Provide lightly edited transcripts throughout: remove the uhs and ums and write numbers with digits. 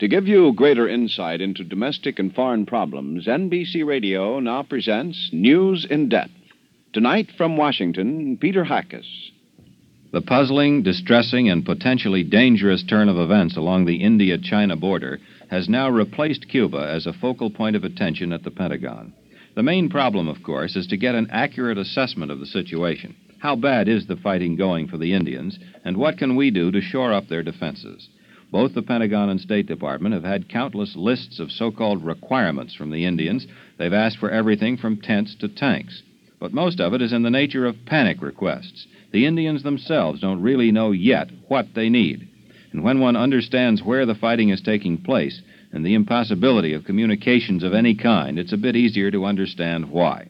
To give you greater insight into domestic and foreign problems, NBC Radio now presents News in Depth. Tonight from Washington, Peter Hackus. The puzzling, distressing, and potentially dangerous turn of events along the India-China border has now replaced Cuba as a focal point of attention at the Pentagon. The main problem, of course, is to get an accurate assessment of the situation. How bad is the fighting going for the Indians, and what can we do to shore up their defenses? Both the Pentagon and State Department have had countless lists of so-called requirements from the Indians. They've asked for everything from tents to tanks. But most of it is in the nature of panic requests. The Indians themselves don't really know yet what they need. And when one understands where the fighting is taking place and the impossibility of communications of any kind, it's a bit easier to understand why.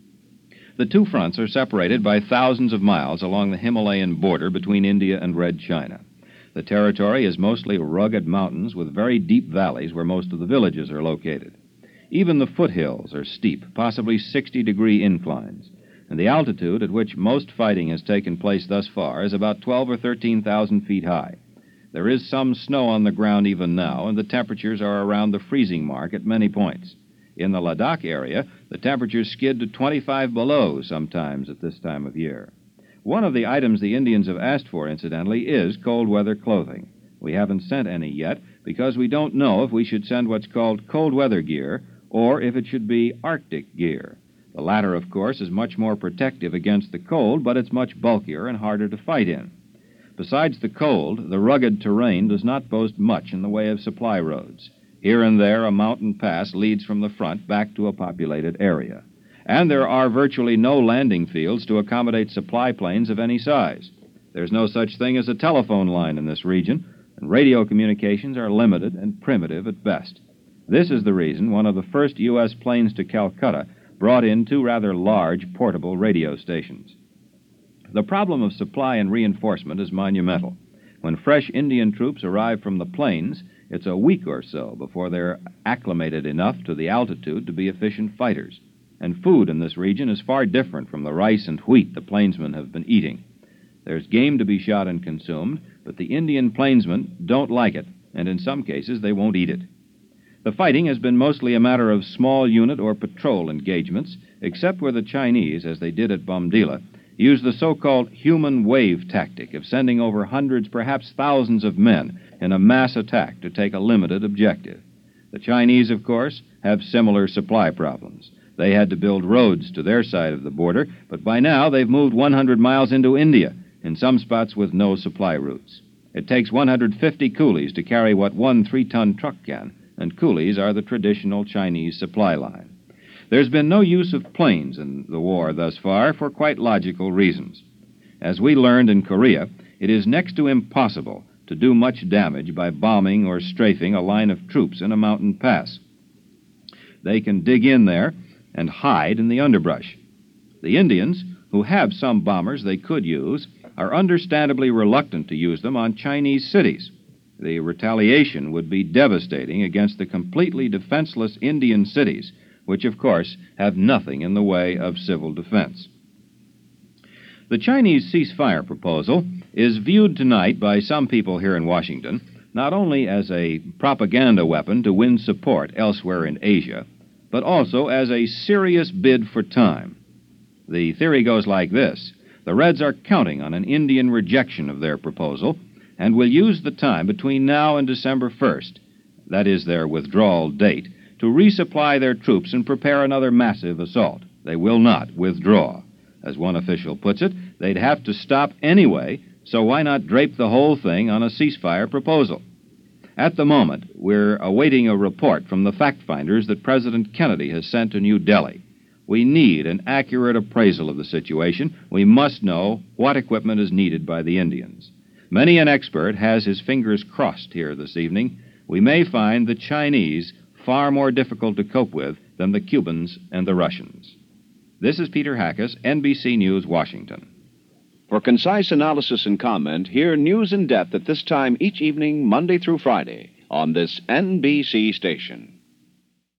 The two fronts are separated by thousands of miles along the Himalayan border between India and Red China. The territory is mostly rugged mountains with very deep valleys where most of the villages are located. Even the foothills are steep, possibly 60-degree inclines, and the altitude at which most fighting has taken place thus far is about 12 or 13,000 feet high. There is some snow on the ground even now, and the temperatures are around the freezing mark at many points. In the Ladakh area, the temperatures skid to 25 below sometimes at this time of year. One of the items the Indians have asked for, incidentally, is cold-weather clothing. We haven't sent any yet because we don't know if we should send what's called cold-weather gear or if it should be Arctic gear. The latter, of course, is much more protective against the cold, but it's much bulkier and harder to fight in. Besides the cold, the rugged terrain does not boast much in the way of supply roads. Here and there, a mountain pass leads from the front back to a populated area. And there are virtually no landing fields to accommodate supply planes of any size. There's no such thing as a telephone line in this region, and radio communications are limited and primitive at best. This is the reason one of the first U.S. planes to Calcutta brought in two rather large portable radio stations. The problem of supply and reinforcement is monumental. When fresh Indian troops arrive from the plains, it's a week or so before they're acclimated enough to the altitude to be efficient fighters. And food in this region is far different from the rice and wheat the plainsmen have been eating. There's game to be shot and consumed, but the Indian plainsmen don't like it, and in some cases they won't eat it. The fighting has been mostly a matter of small unit or patrol engagements, except where the Chinese, as they did at Bomdila, use the so-called human wave tactic of sending over hundreds, perhaps thousands of men in a mass attack to take a limited objective. The Chinese, of course, have similar supply problems. They had to build roads to their side of the border, but by now they've moved 100 miles into India, in some spots with no supply routes. It takes 150 coolies to carry what one 3-ton truck can, and coolies are the traditional Chinese supply line. There's been no use of planes in the war thus far for quite logical reasons. As we learned in Korea, it is next to impossible to do much damage by bombing or strafing a line of troops in a mountain pass. They can dig in there and hide in the underbrush. The Indians, who have some bombers they could use, are understandably reluctant to use them on Chinese cities. The retaliation would be devastating against the completely defenseless Indian cities, which, of course, have nothing in the way of civil defense. The Chinese ceasefire proposal is viewed tonight by some people here in Washington not only as a propaganda weapon to win support elsewhere in Asia, but also as a serious bid for time. The theory goes like this. The Reds are counting on an Indian rejection of their proposal and will use the time between now and December 1st, that is their withdrawal date, to resupply their troops and prepare another massive assault. They will not withdraw. As one official puts it, they'd have to stop anyway, so why not drape the whole thing on a ceasefire proposal? At the moment, we're awaiting a report from the fact-finders that President Kennedy has sent to New Delhi. We need an accurate appraisal of the situation. We must know what equipment is needed by the Indians. Many an expert has his fingers crossed here this evening. We may find the Chinese far more difficult to cope with than the Cubans and the Russians. This is Peter Hackus, NBC News, Washington. For concise analysis and comment, hear News in Depth at this time each evening, Monday through Friday, on this NBC station.